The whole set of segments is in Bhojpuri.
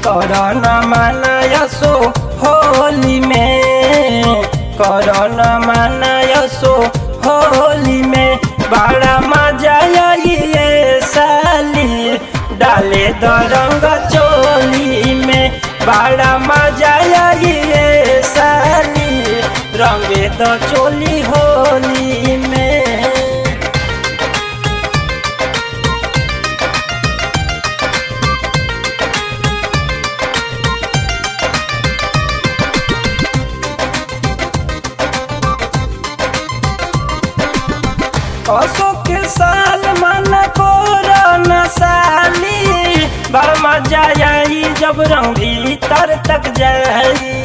करना मानयसो होली में, करना मानयसो होली में। बड़ा मजा ये साली डाले द रंग चोली में, बड़ा मजा ये साली रंगे द चोली होली में। असो के साल मन कोरोना साली, बड़ मजा आई जब रंग भीतर तक जाई।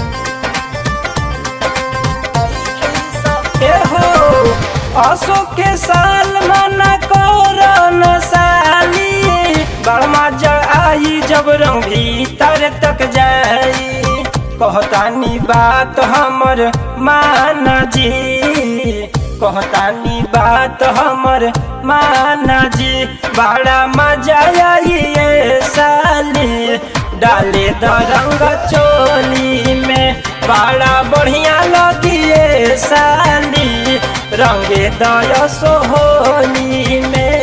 हो असो के साल मन कोरोना साली, बड़ मजा आई जब रंग भीतर तक जाई। कहतानी बात हमर माना जी, कहतानी बात हमर माना जी। बड़ा मजा आई ये साली डाले द रंग चोली में, बड़ा बढ़िया लगी ये साली रंगे दयसो होली में।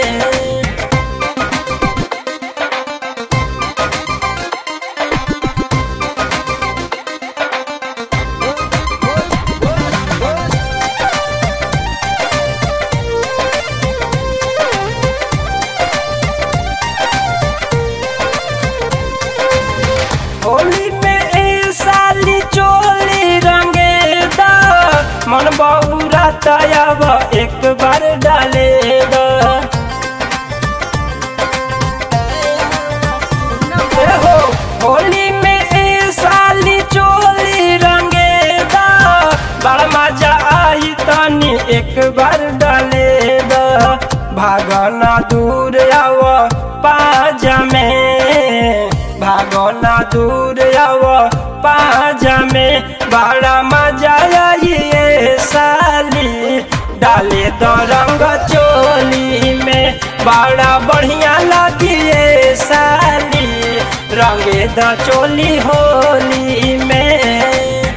होली में ए साली चोली रंगे दा, मन बहुरा तयाब एक बार डाले दा। हो होली में ए साली चोली रंगे दा, बड़ा मजा आई तनी एक बार डाले दा। भागना दूर आव पाजा में, भागना दूर आव पाजा में। बड़ा मजा आई ये साली डाले द रंग चोली में, बड़ा बढ़िया लगी ये साली रंगे द चोली होली में।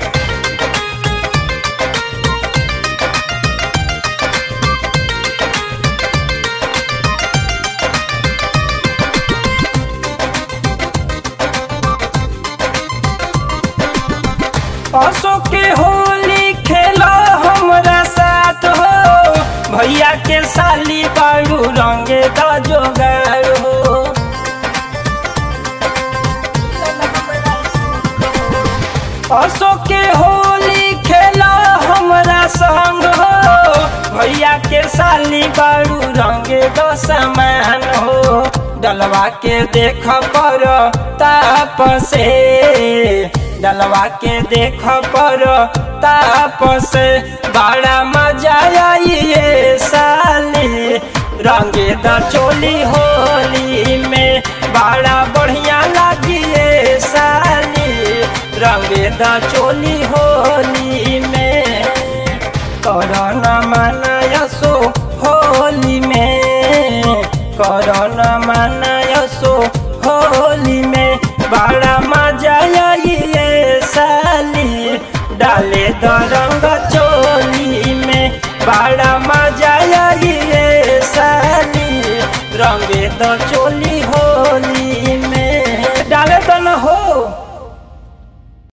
असो के होली खेलो हमरा साथ हो, भैया के साली बाड़ू रंगे द जोगार हो। असो के होली खेलो हमरा संग हो, भैया के साली बाड़ू रंगे द समान हो। डलवा के देख पर ताप से, डलवा के देख पर ताप से। बड़ा मजा आई ये साली रंगे द चोली होली में, बड़ा बढ़िया लगी ये साली रंगे द चोली होली में। करना मानयसो होली में, करना मानयसो होली में। बड़ा मजा आई ये साली डाले द रंग चोली में, बड़ा मजा आई ये साली रंगे द चोली होली।